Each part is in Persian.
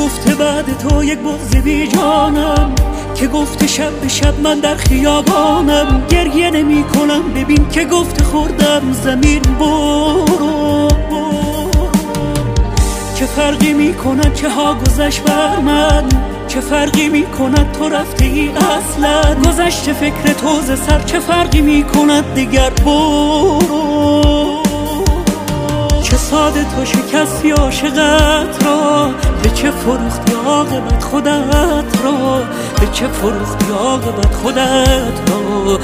گفته بعد تو یک بغض بی جانم، که گفته شب به شب من در خیابانم. گریه نمی کنم ببین که گفته خوردم زمین برو. چه فرقی می کند چه ها گذشت بر من، چه فرقی می کند تو رفته ای اصلا. گذشت فکر تو ز سر چه فرقی می کند دیگر برو. چه ساده تو شکستی عاشقت را، به چه فروختی عاقبت خودت را، به چه فروختی عاقبت خودت را.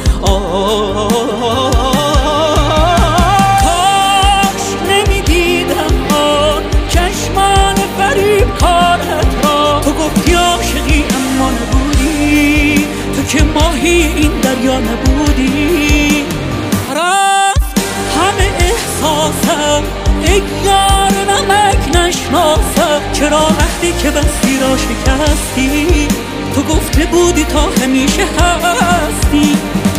کاش نمیدیدم آن چشمان فریب کارت را. تو گفتی عاشقی اما نبودی، تو که ماهی این دریا نبودی. رفت همه احساسم ای یار نمک نشناسم. چرا وقتی که بستی را شکستی، تو گفته بودی تا همیشه هستی.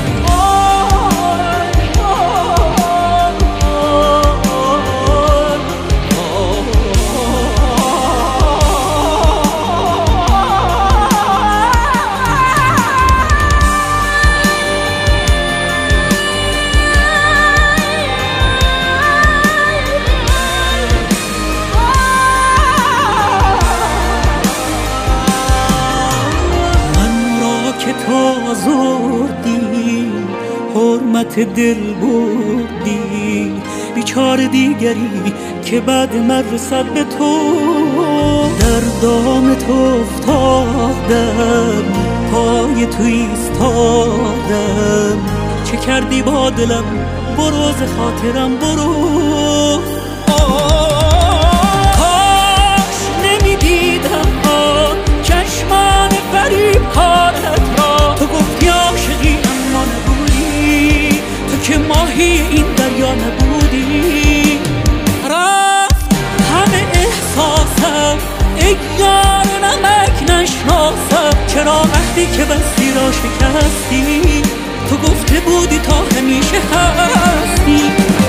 تو آزردی حرمت دل بردی، بیچاره دیگری که بعد من رسد به تو. در دام تو افتادم پای تو ایستادم. چه کردی با دلم برو ز خاطرم برو. کاش نمیدیدم آن چشمان فریب کارت را. تو گفتی عاشقی اما نبودی، تو که ماهی این دریا نبودی. رفت همه احساسم ای یار نمک نشناسم. چرا وقتی که بستی را شکستی، تو گفته بودی تا همیشه هستی.